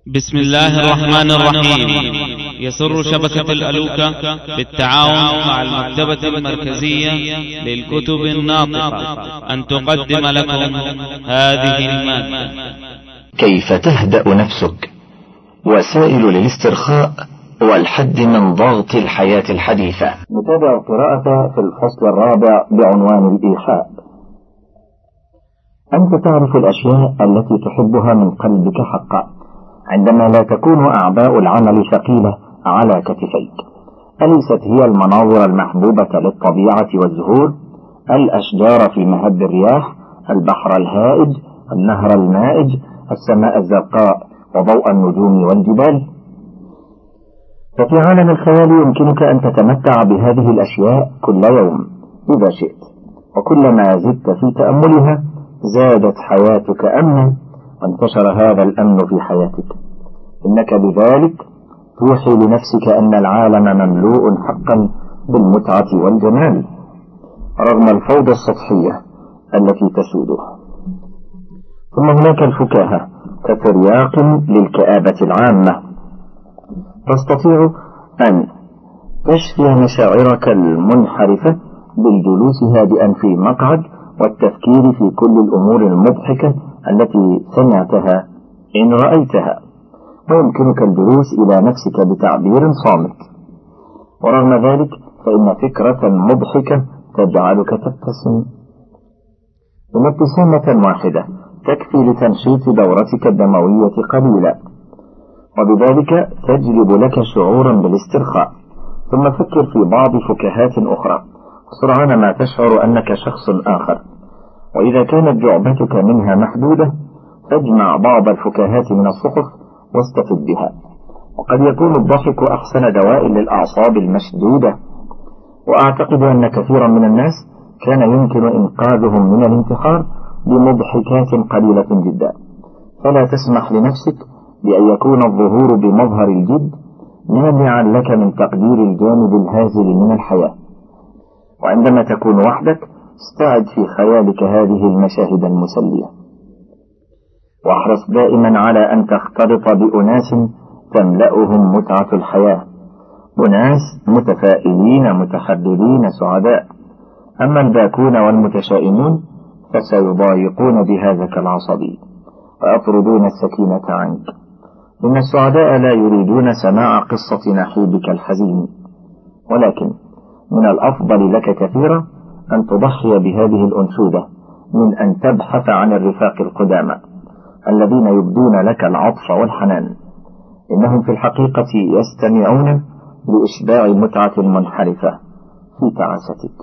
بسم الله الرحمن الرحيم. يسر شبكة الألوكة بالتعاون مع المكتبة المركزية للكتب الناطقة أن تقدم لكم هذه المادة. كيف تهدأ نفسك؟ وسائل للاسترخاء والحد من ضغط الحياة الحديثة. نتابع القراءة في الفصل الرابع بعنوان الإيحاء. أنت تعرف الأشياء التي تحبها من قلبك حقا عندما لا تكون أعباء العمل ثقيلة على كتفيك. أليست هي المناظر المحبوبة للطبيعة والزهور، الأشجار في مهب الرياح، البحر الهائج، النهر المائج، السماء الزرقاء وضوء النجوم والجبال؟ ففي عالم الخيال يمكنك أن تتمتع بهذه الأشياء كل يوم إذا شئت، وكلما زدت في تأملها زادت حياتك أمنا وانتشر هذا الأمن في حياتك. إنك بذلك توحي لنفسك أن العالم مملوء حقا بالمتعة والجمال رغم الفوضى السطحية التي تسوده. ثم هناك الفكاهة كترياق للكآبة العامة، تستطيع أن تشفي مشاعرك المنحرفة بالجلوس هادئا في مقعد والتفكير في كل الأمور المضحكة التي سمعتها إن رأيتها، ويمكنك الجلوس إلى نفسك بتعبير صامت. ورغم ذلك فإن فكرة مضحكة تجعلك تبتسم، إن ابتسامة واحدة تكفي لتنشيط دورتك الدموية قليلا، وبذلك تجلب لك شعورا بالاسترخاء. ثم فكر في بعض فكاهات أخرى سرعان ما تشعر أنك شخص آخر، وإذا كانت جعبتك منها محدودة فاجمع بعض الفكاهات من الصحف واستفد بها. وقد يكون الضحك أحسن دواء للأعصاب المشدودة، وأعتقد أن كثيرا من الناس كان يمكن إنقاذهم من الانتحار بمضحكات قليلة جدا. فلا تسمح لنفسك بأن يكون الظهور بمظهر الجد مانعا لك من تقدير الجانب الهازل من الحياة. وعندما تكون وحدك استعد في خيالك هذه المشاهد المسلية، واحرص دائما على أن تختلط بأناس تملأهم متعة الحياة، أناس متفائلين متحررين سعداء. أما الباكون والمتشائمون فسيضايقون جهازك العصبي ويطردون السكينة عنك. إن السعداء لا يريدون سماع قصة نحيبك الحزين، ولكن من الأفضل لك كثيرا أن تضحي بهذه الأنشودة من أن تبحث عن الرفاق القدامى الذين يبدون لك العطف والحنان. إنهم في الحقيقة يستمعون لإشباع متعة منحرفة في تعاستك.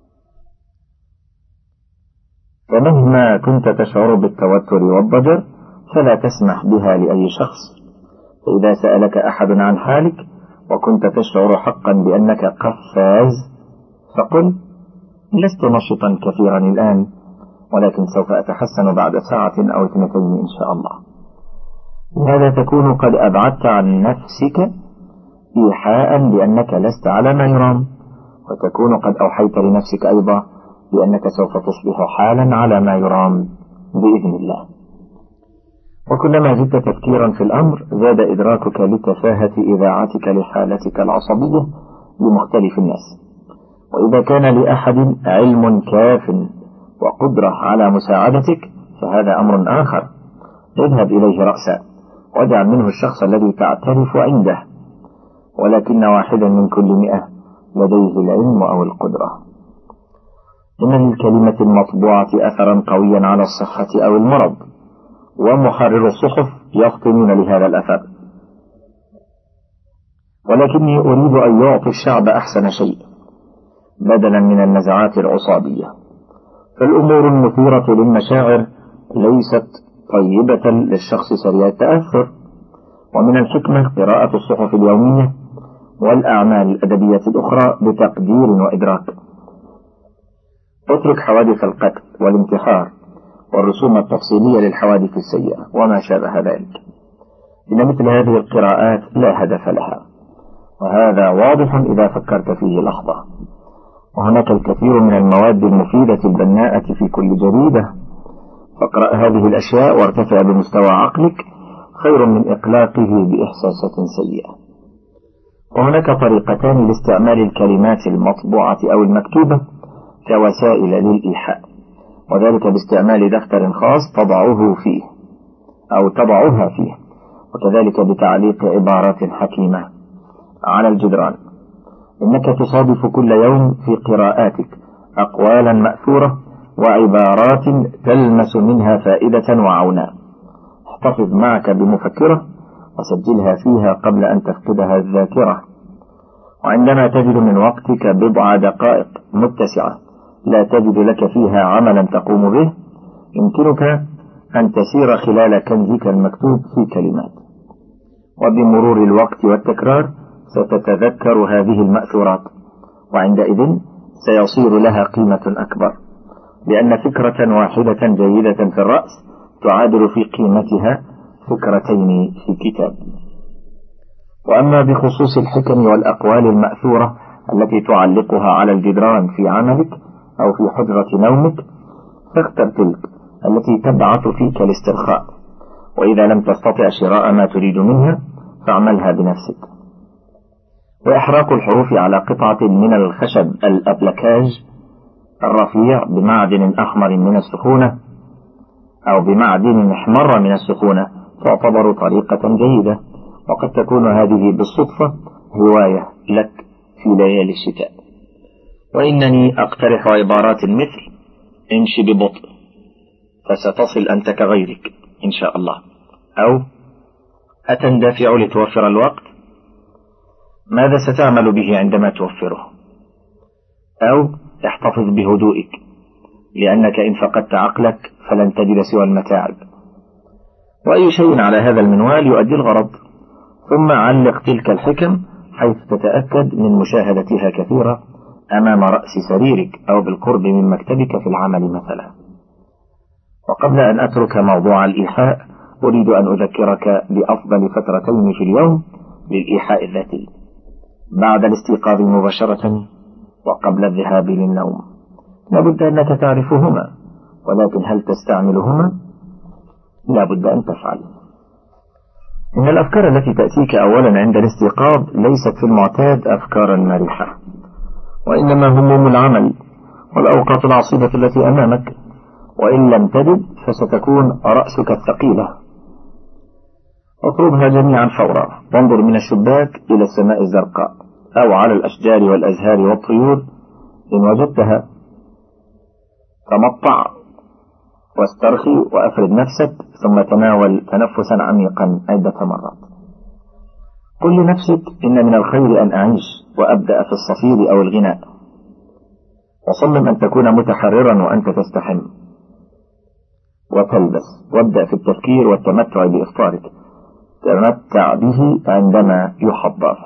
فمهما كنت تشعر بالتوتر والضجر فلا تسمح بها لأي شخص. فإذا سألك أحد عن حالك وكنت تشعر حقا بأنك قفاز فقل: لست نشطا كثيرا الآن، ولكن سوف أتحسن بعد ساعة أو 2 إن شاء الله. لهذا تكون قد أبعدت عن نفسك إيحاء بأنك لست على ما يرام، وتكون قد أوحيت لنفسك أيضا بأنك سوف تصبح حالا على ما يرام بإذن الله. وكلما زدت تفكيرا في الأمر زاد إدراكك لتفاهة إذاعتك لحالتك العصبية لمختلف الناس. وإذا كان لأحد علم كاف وقدرة على مساعدتك فهذا أمر آخر، اذهب إليه رأسا واجعل منه الشخص الذي تعترف عنده، ولكن واحدا من كل 100 لديه العلم أو القدرة. إن للكلمة المطبوعة أثرا قويا على الصحة أو المرض، ومحرر الصحف يفطنون لهذا الأثر. ولكني أريد أن يعطي الشعب أحسن شيء بدلا من النزعات العصابية. فالأمور المثيرة للمشاعر ليست طيبة للشخص سريع التأثر. ومن الحكمة قراءة الصحف اليومية والأعمال الأدبية الأخرى بتقدير وإدراك. اترك حوادث القتل والانتحار والرسوم التفصيلية للحوادث السيئة وما شابه ذلك. إن مثل هذه القراءات لا هدف لها، وهذا واضح إذا فكرت فيه لحظة. وهناك الكثير من المواد المفيدة البناءة في كل جريدة. فاقرأ هذه الأشياء وارتفع بمستوى عقلك خير من إقلاقه بإحساسات سيئة. وهناك طريقتان لاستعمال الكلمات المطبوعة أو المكتوبة كوسائل للإيحاء، وذلك باستعمال دفتر خاص تضعه فيه أو تضعها فيه، وكذلك بتعليق عبارات حكيمة على الجدران. إنك تصادف كل يوم في قراءاتك أقوالا مأثورة وعبارات تلمس منها فائدة وعونا. احتفظ معك بمفكرة وسجلها فيها قبل أن تفقدها الذاكرة، وعندما تجد من وقتك بضع دقائق متسعة لا تجد لك فيها عملا تقوم به، يمكنك أن تسير خلال كنزك المكتوب في كلمات، وبمرور الوقت والتكرار ستتذكر هذه المأثورات، وعندئذ سيصير لها قيمة أكبر، لأن فكرة واحدة جيدة في الرأس تعادل في قيمتها فكرتين في كتاب. وأما بخصوص الحكم والأقوال المأثورة التي تعلقها على الجدران في عملك أو في حجرة نومك، فاختر تلك التي تبعث فيك الاسترخاء، وإذا لم تستطع شراء ما تريد منها فاعملها بنفسك. وإحراق الحروف على قطعة من الخشب الأبلكاج الرفيع بمعدن أحمر من السخونة أو بمعدن أحمر من السخونة تعتبر طريقة جيدة، وقد تكون هذه بالصدفة هواية لك في ليالي الشتاء. وإنني أقترح عبارات مثل: امشي ببطء فستصل أنت كغيرك إن شاء الله، أو أتندفع لتوفر الوقت؟ ماذا ستعمل به عندما توفره؟ أو احتفظ بهدوئك لأنك إن فقدت عقلك فلن تجد سوى المتاعب. وأي شيء على هذا المنوال يؤدي الغرض. ثم علق تلك الحكم حيث تتأكد من مشاهدتها كثيرة أمام رأس سريرك أو بالقرب من مكتبك في العمل مثلا. وقبل أن أترك موضوع الإيحاء أريد أن أذكرك بأفضل فترتين في اليوم للإيحاء الذاتي: بعد الاستيقاظ مباشرة وقبل الذهاب للنوم. لابد أنك تعرفهما، ولكن هل تستعملهما؟ لابد أن تفعل. إن الأفكار التي تأتيك أولا عند الاستيقاظ ليست في المعتاد أفكارا مريحة، وإنما هموم العمل والأوقات العصيبة التي أمامك، وإن لم تجد فستكون رأسك الثقيلة. اطلبها جميعا فورا، وانظر من الشباك إلى السماء الزرقاء أو على الأشجار والأزهار والطيور. إن وجدتها تمطع واسترخي وأفرد نفسك، ثم تناول تنفسا عميقا عدة مرات. قل لنفسك: إن من الخير أن أعيش وأبدأ في الصفير أو الغناء. وصمم أن تكون متحررا وأنت تستحم وتلبس، وابدأ في التفكير والتمتع بإفطارك، تمتع به عندما يحضر.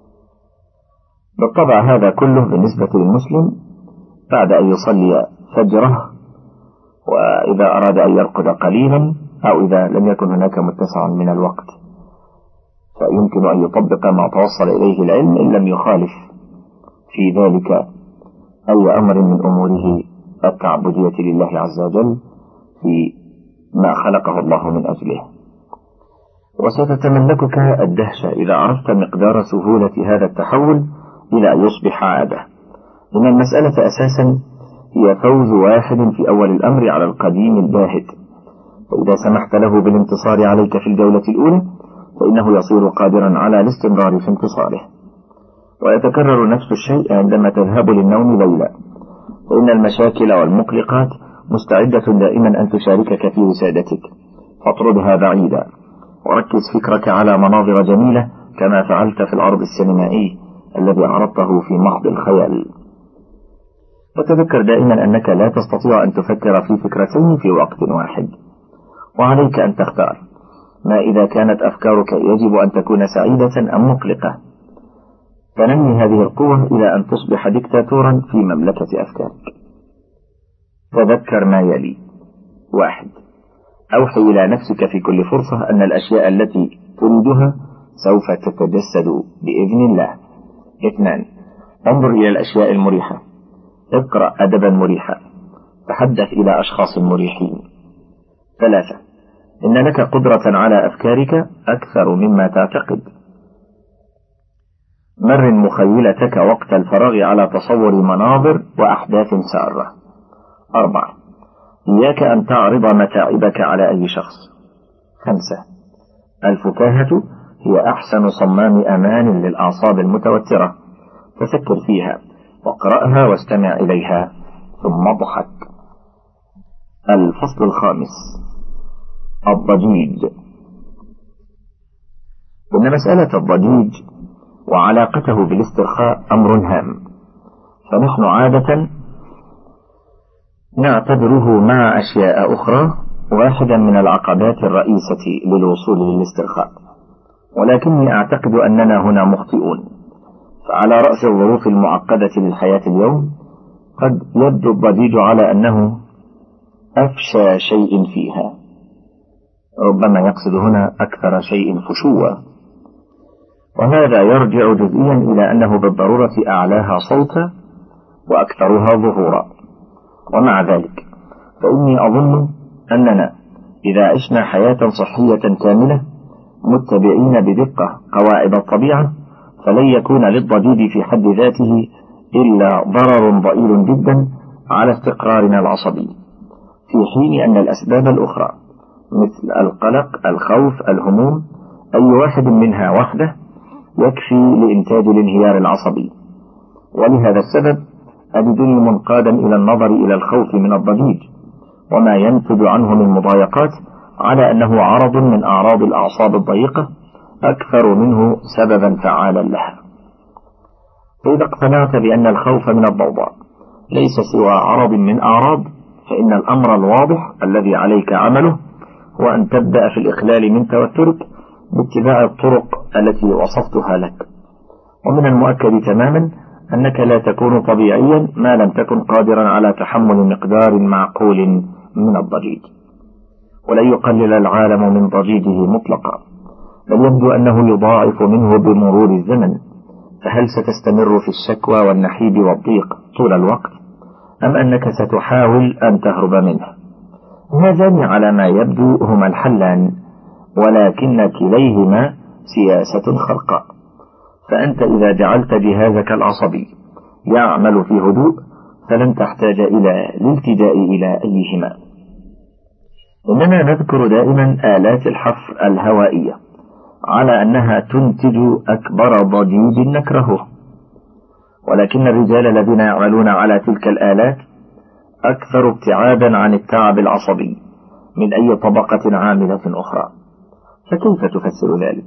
بالطبع هذا كله بالنسبة للمسلم بعد أن يصلي فجره، وإذا أراد أن يرقد قليلا أو إذا لم يكن هناك متسع من الوقت فيمكن أن يطبق ما توصل إليه العلم إن لم يخالف في ذلك أي أمر من أموره التعبدية لله عز وجل في ما خلقه الله من أجله. وستتملكك الدهشة إذا عرفت مقدار سهولة هذا التحول إلى أن يصبح عادة. إن المسألة أساسا هي فوز واحد في أول الأمر على القديم الباهت، فإذا سمحت له بالانتصار عليك في الجولة الأولى فإنه يصير قادرا على الاستمرار في انتصاره. ويتكرر نفس الشيء عندما تذهب للنوم ليلا، فإن المشاكل والمقلقات مستعدة دائما أن تشاركك في وسادتك، فاطردها بعيدا وركز فكرك على مناظر جميلة كما فعلت في العرض السينمائي الذي عرضته في محض الخيال. وتذكر دائما أنك لا تستطيع أن تفكر في فكرتين في وقت واحد، وعليك أن تختار ما إذا كانت أفكارك يجب أن تكون سعيدة أم مقلقة. تنمي هذه القوة إلى أن تصبح ديكتاتورا في مملكة أفكارك. تذكر ما يلي: 1. أوحي إلى نفسك في كل فرصة أن الأشياء التي تريدها سوف تتجسد بإذن الله. 2. انظر إلى الأشياء المريحة، اقرأ أدبا مريحا، تحدث إلى أشخاص مريحين. 3. إن لك قدرة على أفكارك أكثر مما تعتقد. مر مخيلتك وقت الفراغ على تصور مناظر وأحداث سارة. 4. إياك أن تعرض متاعبك على أي شخص. 5. الفكاهة هي أحسن صمام أمان للأعصاب المتوترة، تفكر فيها واقرأها واستمع إليها ثم اضحك. الفصل 5. الضجيج. إن مسألة الضجيج وعلاقته بالاسترخاء أمر هام، فنحن عادة نعتبره مع أشياء أخرى واحدا من العقبات الرئيسة للوصول للاسترخاء، ولكني أعتقد أننا هنا مخطئون. فعلى رأس الظروف المعقدة للحياة اليوم قد يبدو الضجيج على أنه أفشى شيء فيها، ربما يقصد هنا أكثر شيء فشوة، وهذا يرجع جزئيا إلى أنه بالضرورة أعلاها صوتا وأكثرها ظهورا. ومع ذلك فإني أظن أننا إذا عشنا حياة صحية كاملة متبعين بدقة قواعد الطبيعة فلن يكون للضجيج في حد ذاته إلا ضرر ضئيل جدا على استقرارنا العصبي، في حين أن الأسباب الأخرى مثل القلق، الخوف، الهموم، أي واحد منها وحده يكفي لإنتاج الانهيار العصبي. ولهذا السبب أجدني منقادا إلى النظر إلى الخوف من الضجيج وما ينتج عنه من مضايقات على أنه عرض من أعراض الأعصاب الضيقة أكثر منه سببا فعالا لها. فإذا اقتنعت بأن الخوف من الضوضاء ليس سوى عرض من أعراض، فإن الأمر الواضح الذي عليك عمله هو أن تبدأ في الإقلال من توترك باتباع الطرق التي وصفتها لك. ومن المؤكد تماما أنك لا تكون طبيعيا ما لم تكن قادرا على تحمل مقدار معقول من الضجيج، ولن يقلل العالم من ضجيجه مطلقا، بل يبدو أنه يضاعف منه بمرور الزمن. فهل ستستمر في الشكوى والنحيب والضيق طول الوقت، أم أنك ستحاول أن تهرب منه؟ هذان على ما يبدو هما الحلان، ولكن كليهما سياسة خرقاء. فأنت إذا جعلت جهازك العصبي يعمل في هدوء فلن تحتاج إلى الالتجاء إلى أيهما. إننا نذكر دائما آلات الحفر الهوائية على أنها تنتج أكبر ضجيج نكرهه، ولكن الرجال الذين يعملون على تلك الآلات أكثر ابتعادا عن التعب العصبي من أي طبقة عاملة أخرى. فكيف تفسر ذلك؟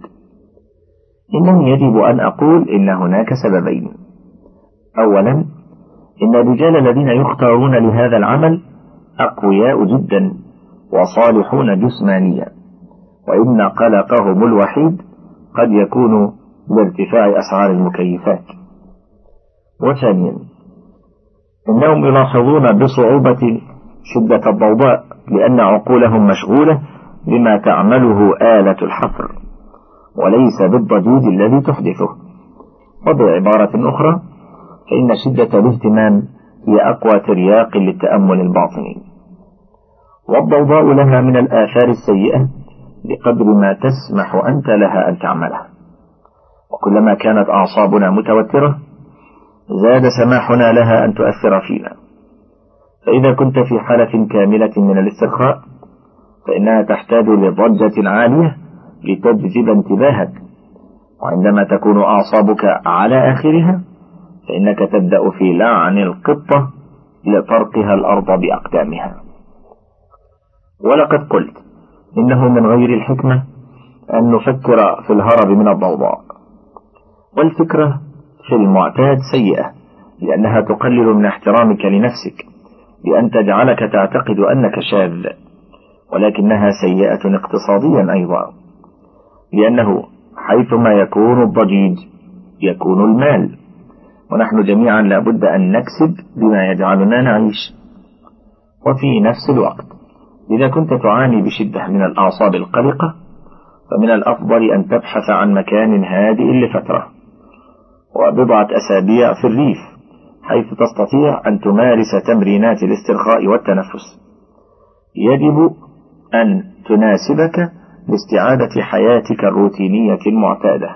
إنني يجب أن أقول إن هناك سببين. أولا، إن الرجال الذين يختارون لهذا العمل أقوياء جدا وصالحون جسمانيا، وإن قلقهم الوحيد قد يكون بارتفاع أسعار المكيفات. وثانيا، إنهم يلاحظون بصعوبة شدة الضوضاء لأن عقولهم مشغولة بما تعمله آلة الحفر وليس بالضجيج الذي تحدثه. وبعبارة أخرى، فإن شدة الاهتمام هي أقوى ترياق للتأمل الباطني، والضوضاء لها من الآثار السيئة بقدر ما تسمح أنت لها أن تعملها. وكلما كانت أعصابنا متوترة زاد سماحنا لها أن تؤثر فينا. فإذا كنت في حالة كاملة من الاسترخاء فإنها تحتاج لضجة عالية لتجذب انتباهك، وعندما تكون أعصابك على آخرها فإنك تبدأ في لعن القطة لطرقها الأرض بأقدامها. ولقد قلت إنه من غير الحكمة أن نفكر في الهرب من الضوضاء، والفكرة في المعتاد سيئة لأنها تقلل من احترامك لنفسك بأن تجعلك تعتقد أنك شاذ، ولكنها سيئة اقتصاديا أيضا، لأنه حيثما يكون الضجيج يكون المال، ونحن جميعا لابد أن نكسب بما يجعلنا نعيش. وفي نفس الوقت إذا كنت تعاني بشدة من الأعصاب القلقة فمن الأفضل أن تبحث عن مكان هادئ لفترة وبضعة أسابيع في الريف، حيث تستطيع أن تمارس تمرينات الاسترخاء والتنفس. يجب أن تناسبك لاستعادة حياتك الروتينية المعتادة.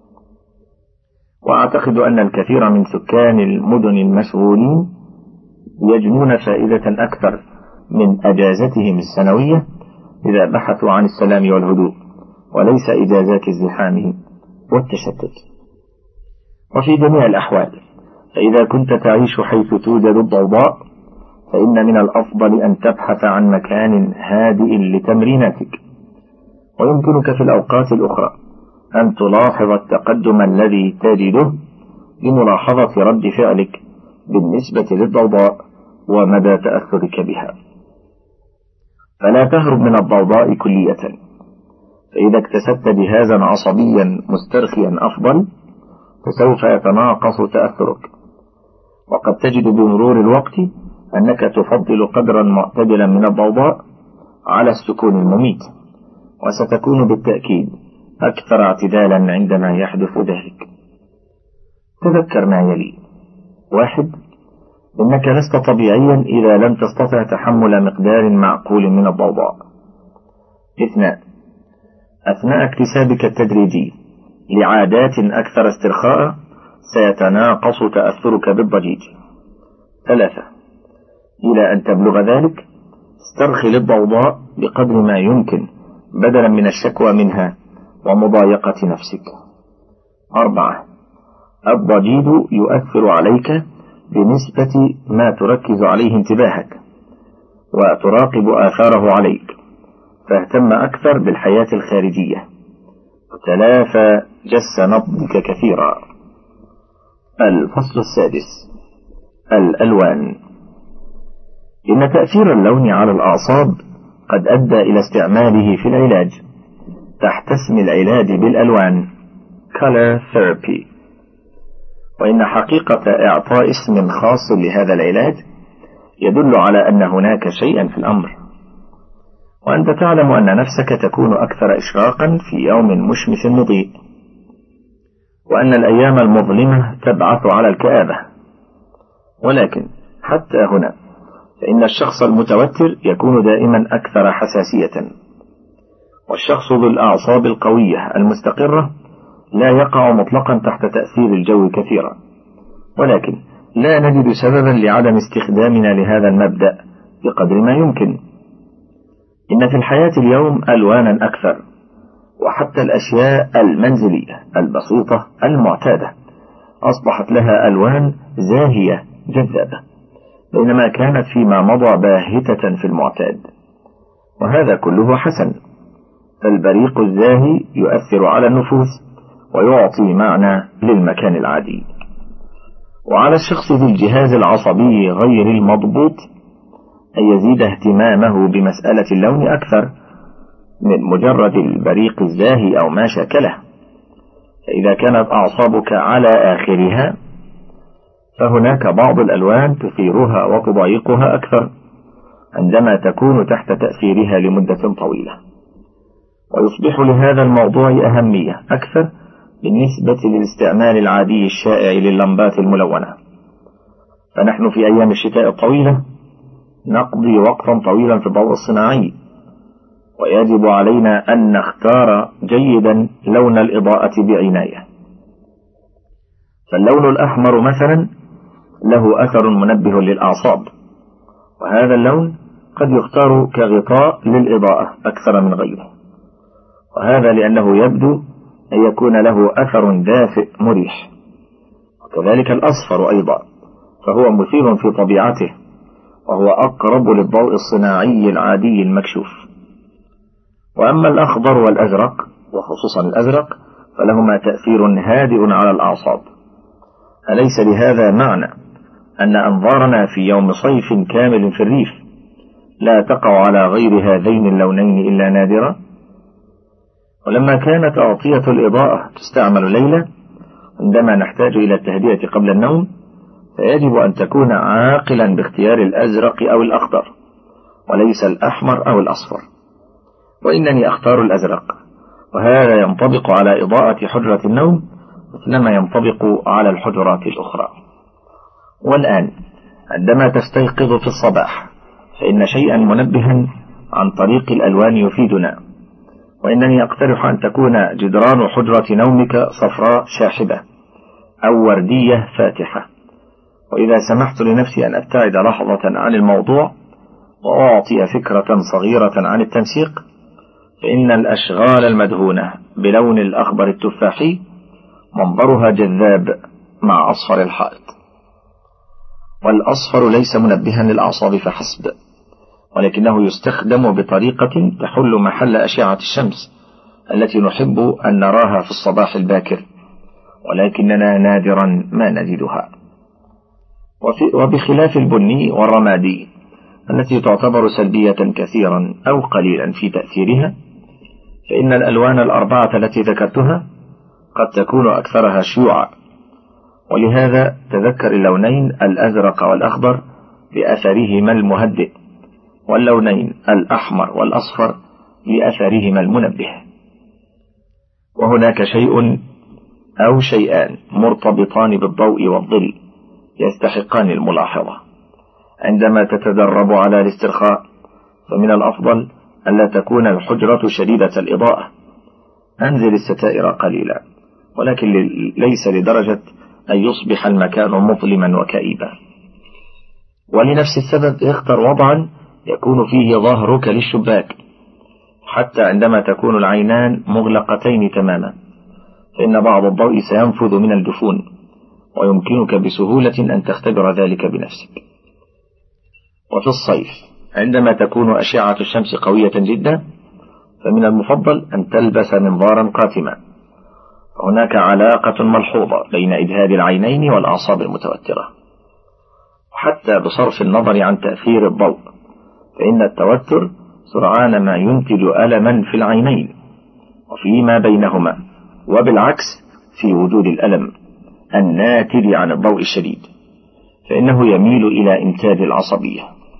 وأعتقد أن الكثير من سكان المدن المشغولين يجنون فائدة أكثر من أجازتهم السنوية إذا بحثوا عن السلام والهدوء، وليس إجازات الزحام والتشتت. وفي جميع الأحوال، فإذا كنت تعيش حيث توجد الضوضاء، فإن من الأفضل أن تبحث عن مكان هادئ لتمريناتك. ويمكنك في الأوقات الأخرى أن تلاحظ التقدم الذي تجده بملاحظة رد فعلك بالنسبة للضوضاء ومدى تأثرك بها. فلا تهرب من الضوضاء كلية، فإذا اكتسبت جهازا عصبيا مسترخيا أفضل فسوف يتناقص تأثرك. وقد تجد بمرور الوقت أنك تفضل قدرا معتدلا من الضوضاء على السكون المميت، وستكون بالتأكيد أكثر اعتدالا عندما يحدث ذلك. تذكر ما يلي: 1. إنك لست طبيعيا إذا لم تستطع تحمل مقدار معقول من الضوضاء. 2. أثناء اكتسابك التدريجي لعادات أكثر استرخاء سيتناقص تأثرك بالضجيج. 3. إلى أن تبلغ ذلك استرخي للضوضاء بقدر ما يمكن بدلا من الشكوى منها ومضايقة نفسك. 4. الضجيج يؤثر عليك بنسبة ما تركز عليه انتباهك وتراقب آثاره عليك، فاهتم أكثر بالحياة الخارجية وتلافى جس نبضك كثيرا. الفصل 6: الألوان. إن تأثير اللون على الأعصاب قد أدى إلى استعماله في العلاج تحت اسم العلاج بالألوان Color Therapy. وإن حقيقة إعطاء اسم خاص لهذا العلاج يدل على أن هناك شيئا في الأمر، وأنت تعلم أن نفسك تكون أكثر إشراقا في يوم مشمس مضيء، وأن الأيام المظلمة تبعث على الكآبة. ولكن حتى هنا فإن الشخص المتوتر يكون دائما أكثر حساسية، والشخص ذو الأعصاب القوية المستقرة لا يقع مطلقا تحت تأثير الجو كثيرا. ولكن لا نجد سببا لعدم استخدامنا لهذا المبدأ بقدر ما يمكن. إن في الحياة اليوم ألوانا أكثر، وحتى الأشياء المنزلية البسيطة المعتادة أصبحت لها ألوان زاهية جذابة، بينما كانت فيما مضى باهتة في المعتاد. وهذا كله حسن، فالبريق الزاهي يؤثر على النفوس ويعطي معنى للمكان العادي. وعلى الشخص ذي الجهاز العصبي غير المضبوط أن يزيد اهتمامه بمسألة اللون أكثر من مجرد البريق الزاهي أو ما شاكله. فإذا كانت أعصابك على آخرها فهناك بعض الألوان تثيرها وتضايقها أكثر عندما تكون تحت تأثيرها لمدة طويلة، ويصبح لهذا الموضوع أهمية أكثر بالنسبة للاستعمال العادي الشائع لللمبات الملونة. فنحن في أيام الشتاء الطويلة نقضي وقتا طويلا في الضوء الصناعي، ويجب علينا أن نختار جيدا لون الإضاءة بعناية. فاللون الأحمر مثلا له أثر منبه للأعصاب، وهذا اللون قد يختار كغطاء للإضاءة أكثر من غيره، وهذا لأنه يبدو أن يكون له أثر دافئ مريح. وكذلك الأصفر أيضا، فهو مثير في طبيعته، وهو أقرب للضوء الصناعي العادي المكشوف. وأما الأخضر والأزرق، وخصوصا الأزرق، فلهما تأثير هادئ على الأعصاب. أليس لهذا معنى أن أنظارنا في يوم صيف كامل في الريف لا تقع على غير هذين اللونين إلا نادرا؟ ولما كانت أغطية الإضاءة تستعمل ليلا عندما نحتاج إلى التهدئة قبل النوم، فيجب أن تكون عاقلا باختيار الأزرق أو الأخضر، وليس الأحمر أو الأصفر. وإنني أختار الأزرق، وهذا ينطبق على إضاءة حجرة النوم مثلما ينطبق على الحجرات الأخرى. والآن عندما تستيقظ في الصباح فإن شيئا منبها عن طريق الألوان يفيدنا، وإنني أقترح أن تكون جدران حجرة نومك صفراء شاحبة أو وردية فاتحة. وإذا سمحت لنفسي أن أبتعد لحظة عن الموضوع وأعطي فكرة صغيرة عن التنسيق، فإن الأشغال المدهونة بلون الأخضر التفاحي منظرها جذاب مع أصفر الحائط. والأصفر ليس منبها للأعصاب فحسب، ولكنه يستخدم بطريقة تحل محل أشعة الشمس التي نحب أن نراها في الصباح الباكر، ولكننا نادرا ما نجدها. وبخلاف البني والرمادي التي تعتبر سلبية كثيرا أو قليلا في تأثيرها، فإن الألوان الأربعة التي ذكرتها قد تكون أكثرها شيوعا، ولهذا تذكر اللونين الأزرق والأخضر لأثرهما المهدئ، واللونين الأحمر والأصفر لأثرهما المنبه. وهناك شيء أو شيئان مرتبطان بالضوء والظل يستحقان الملاحظة. عندما تتدرب على الاسترخاء فمن الأفضل ألا تكون الحجرة شديدة الإضاءة. أنزل الستائر قليلا، ولكن ليس لدرجة أن يصبح المكان مظلما وكئيبا. ولنفس السبب اختر وضعا يكون فيه ظهرك للشباك، حتى عندما تكون العينان مغلقتين تماما، فإن بعض الضوء سينفذ من الجفون، ويمكنك بسهولة أن تختبر ذلك بنفسك. وفي الصيف عندما تكون أشعة الشمس قوية جدا، فمن المفضل أن تلبس منظارا قاتما. هناك علاقة ملحوظة بين إجهاد العينين والأعصاب المتوترة. حتى بصرف النظر عن تأثير الضوء، فإن التوتر سرعان ما ينتج ألما في العينين وفيما بينهما، وبالعكس في وجود الألم الناتج عن الضوء الشديد، فإنه يميل إلى إنتاج العصبية.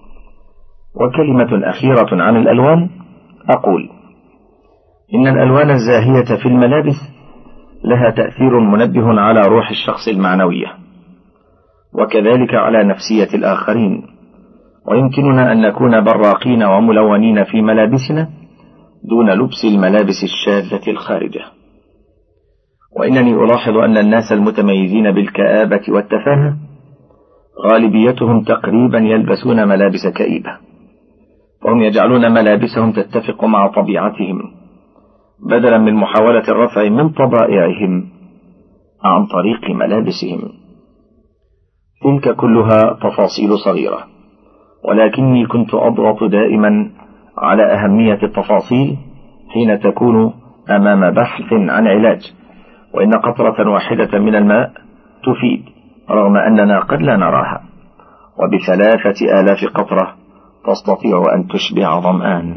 وكلمة أخيرة عن الألوان، أقول إن الألوان الزاهية في الملابس لها تأثير منبه على روح الشخص المعنوية، وكذلك على نفسية الآخرين. ويمكننا أن نكون براقين وملونين في ملابسنا دون لبس الملابس الشاذة الخارجة. وإنني ألاحظ أن الناس المتميزين بالكآبة والتفاهة غالبيتهم تقريبا يلبسون ملابس كئيبة، وهم يجعلون ملابسهم تتفق مع طبيعتهم بدلا من محاولة الرفع من طبائعهم عن طريق ملابسهم. تلك كلها تفاصيل صغيرة، ولكني كنت أضغط دائما على أهمية التفاصيل حين تكون أمام بحث عن علاج، وإن قطرة واحدة من الماء تفيد رغم أننا قد لا نراها، وب3,000 قطرة تستطيع أن تشبع ظمآن.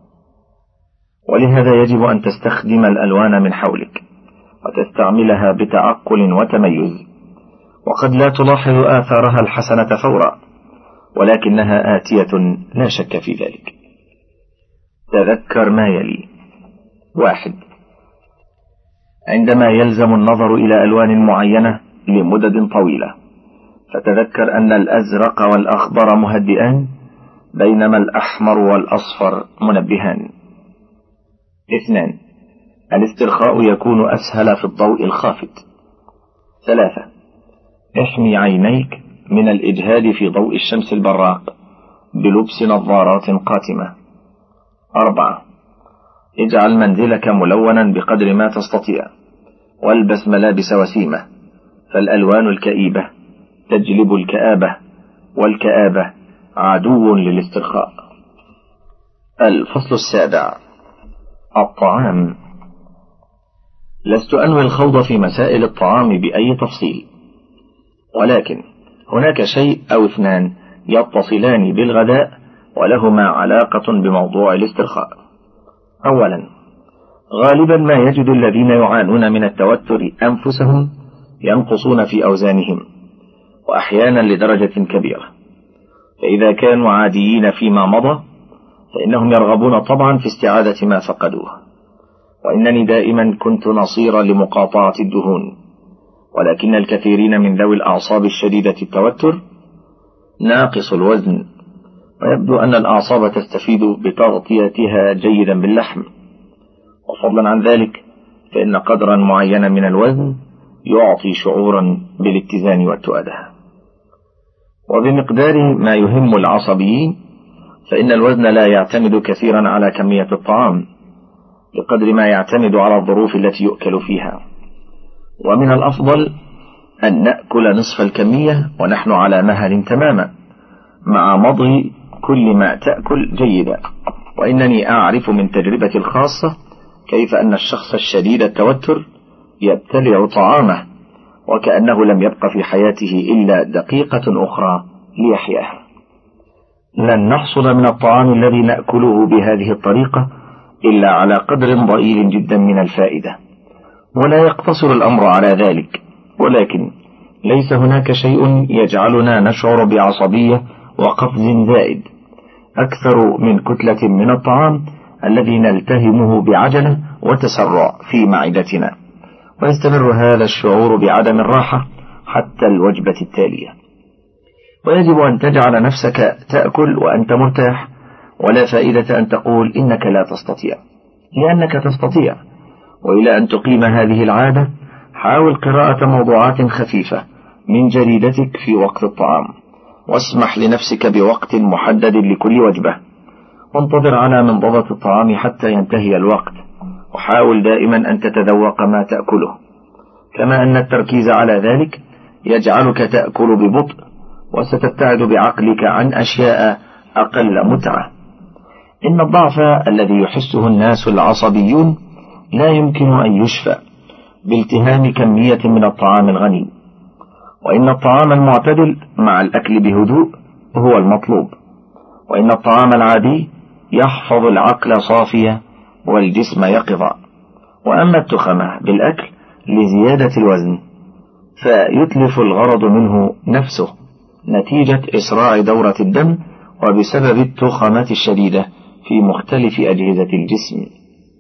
ولهذا يجب أن تستخدم الألوان من حولك وتستعملها بتعقل وتميز، وقد لا تلاحظ آثارها الحسنة فورا، ولكنها آتية لا شك في ذلك. تذكر ما يلي: 1. عندما يلزم النظر إلى ألوان معينة لمدد طويلة، فتذكر أن الأزرق والأخضر مهدئان، بينما الأحمر والأصفر منبهان. 2. الاسترخاء يكون أسهل في الضوء الخافت. 3. احمي عينيك من الإجهاد في ضوء الشمس البراق بلبس نظارات قاتمة. 4. اجعل منزلك ملونا بقدر ما تستطيع، والبس ملابس وسيمة، فالألوان الكئيبة تجلب الكآبة، والكآبة عدو للاسترخاء. الفصل 7: الطعام. لست أنوي الخوض في مسائل الطعام بأي تفصيل، ولكن هناك شيء أو 2 يتصلان بالغداء ولهما علاقة بموضوع الاسترخاء. أولا، غالبا ما يجد الذين يعانون من التوتر أنفسهم ينقصون في أوزانهم، وأحيانا لدرجة كبيرة، فإذا كانوا عاديين فيما مضى فإنهم يرغبون طبعا في استعادة ما فقدوه. وإنني دائما كنت نصيرا لمقاطعة الدهون، ولكن الكثيرين من ذوي الأعصاب الشديدة التوتر ناقص الوزن ويبدو أن الأعصاب تستفيد بتغطيتها جيدا باللحم. وفضلا عن ذلك فإن قدرا معينا من الوزن يعطي شعورا بالاتزان والتؤدة. وبمقدار ما يهم العصبيين فإن الوزن لا يعتمد كثيرا على كمية الطعام بقدر ما يعتمد على الظروف التي يؤكل فيها. ومن الأفضل أن نأكل نصف الكمية ونحن على مهل تماما مع مضغ كل ما تأكل جيدا. وإنني أعرف من تجربتي الخاصة كيف أن الشخص الشديد التوتر يبتلع طعامه وكأنه لم يبق في حياته إلا دقيقة أخرى ليحياها. لن نحصل من الطعام الذي نأكله بهذه الطريقة إلا على قدر ضئيل جدا من الفائدة، ولا يقتصر الأمر على ذلك، ولكن ليس هناك شيء يجعلنا نشعر بعصبية وقفز زائد أكثر من كتلة من الطعام الذي نلتهمه بعجلة وتسرع في معدتنا، ويستمر هذا الشعور بعدم الراحة حتى الوجبة التالية. ويجب أن تجعل نفسك تأكل وأنت مرتاح، ولا فائدة أن تقول إنك لا تستطيع، لأنك تستطيع. وإلى أن تقيم هذه العادة حاول قراءة موضوعات خفيفة من جريدتك في وقت الطعام، واسمح لنفسك بوقت محدد لكل وجبة، وانتظر على منضدة الطعام حتى ينتهي الوقت، وحاول دائما أن تتذوق ما تأكله، كما أن التركيز على ذلك يجعلك تأكل ببطء، وستبتعد بعقلك عن أشياء أقل متعة. إن الضعف الذي يحسه الناس العصبيون لا يمكن أن يشفى بالتهام كمية من الطعام الغني، وإن الطعام المعتدل مع الأكل بهدوء هو المطلوب، وإن الطعام العادي يحفظ العقل صافيا والجسم يقظا. وأما التخمة بالأكل لزيادة الوزن فيتلف الغرض منه نفسه نتيجة إسراع دورة الدم وبسبب التخمة الشديدة في مختلف أجهزة الجسم.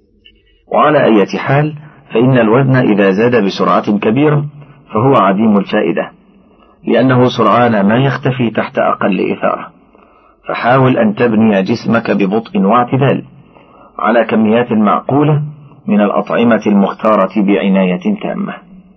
وعلى أي حال فإن الوزن إذا زاد بسرعة كبيرة فهو عديم الفائدة، لأنه سرعان ما يختفي تحت أقل إثارة. فحاول أن تبني جسمك ببطء واعتدال على كميات معقولة من الأطعمة المختارة بعناية تامة.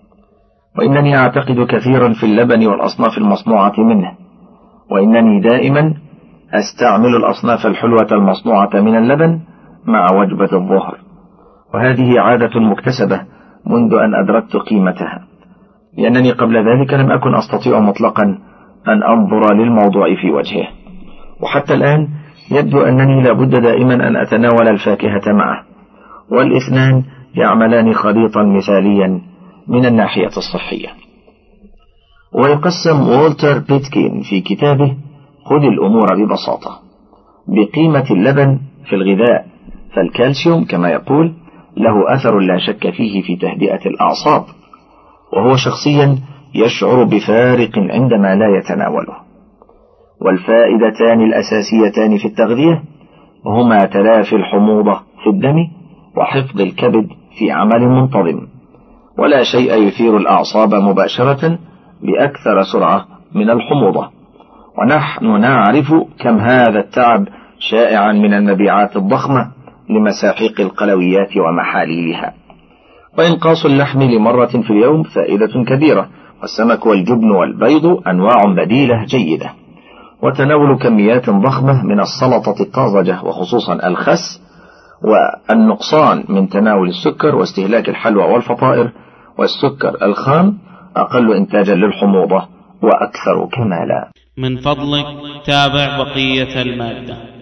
وإنني أعتقد كثيرا في اللبن والأصناف المصنوعة منه، وإنني دائما أستعمل الأصناف الحلوة المصنوعة من اللبن مع وجبة الظهر، وهذه عادة مكتسبة منذ أن أدركت قيمتها، لأنني قبل ذلك لم أكن أستطيع مطلقا أن أنظر للموضوع في وجهه. وحتى الآن يبدو أنني لابد دائما أن أتناول الفاكهة معه، والاثنان يعملان خليطا مثاليا من الناحية الصحية. ويقسم والتر بيتكين في كتابه خذ الأمور ببساطة بقيمة اللبن في الغذاء، فالكالسيوم كما يقول له أثر لا شك فيه في تهدئة الأعصاب، وهو شخصيا يشعر بفارق عندما لا يتناوله. والفائدتان الأساسيتان في التغذية هما تلافي الحموضة في الدم وحفظ الكبد في عمل منتظم، ولا شيء يثير الأعصاب مباشرة بأكثر سرعة من الحموضة. ونحن نعرف كم هذا التعب شائعا من المبيعات الضخمة لمساحيق القلويات ومحاليلها. وإنقاص اللحم لمرة في اليوم فائدة كبيرة، والسمك والجبن والبيض أنواع بديلة جيدة. وتناول كميات ضخمة من السلطة الطازجة وخصوصا الخس، والنقصان من تناول السكر واستهلاك الحلوى والفطائر والسكر الخام أقل إنتاجا للحموضة وأكثر كمالا. من فضلك تابع بقية المادة.